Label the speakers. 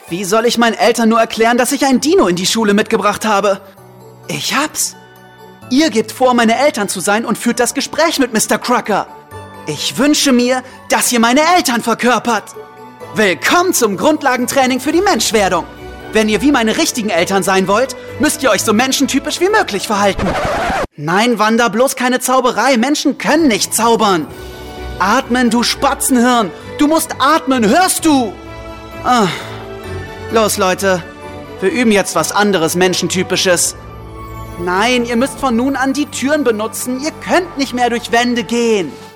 Speaker 1: Wie soll ich meinen Eltern nur erklären, dass ich ein Dino in die Schule mitgebracht habe? Ich hab's. Ihr gebt vor, meine Eltern zu sein und führt das Gespräch mit Mr. Crocker. Ich wünsche mir, dass ihr meine Eltern verkörpert. Willkommen zum Grundlagentraining für die Menschwerdung. Wenn ihr wie meine richtigen Eltern sein wollt, müsst ihr euch so menschentypisch wie möglich verhalten. Nein, Wanda, bloß keine Zauberei. Menschen können nicht zaubern. Atmen, du Spatzenhirn. Du musst atmen, hörst du? Los, Leute. Wir üben jetzt was anderes Menschentypisches. Nein, ihr müsst von nun an die Türen benutzen. Ihr könnt nicht mehr durch Wände gehen.